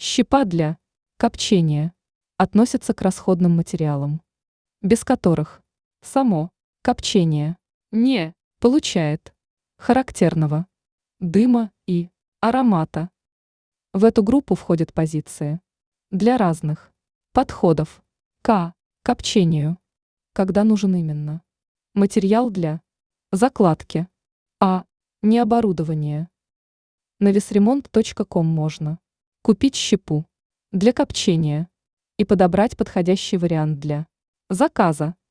Щепа для копчения относится к расходным материалам, без которых само копчение не получает характерного дыма и аромата. В эту группу входят позиции для разных подходов к копчению, когда нужен именно материал для закладки, а не оборудование. На весремонт.ком можно купить щепу для копчения и подобрать подходящий вариант для заказа.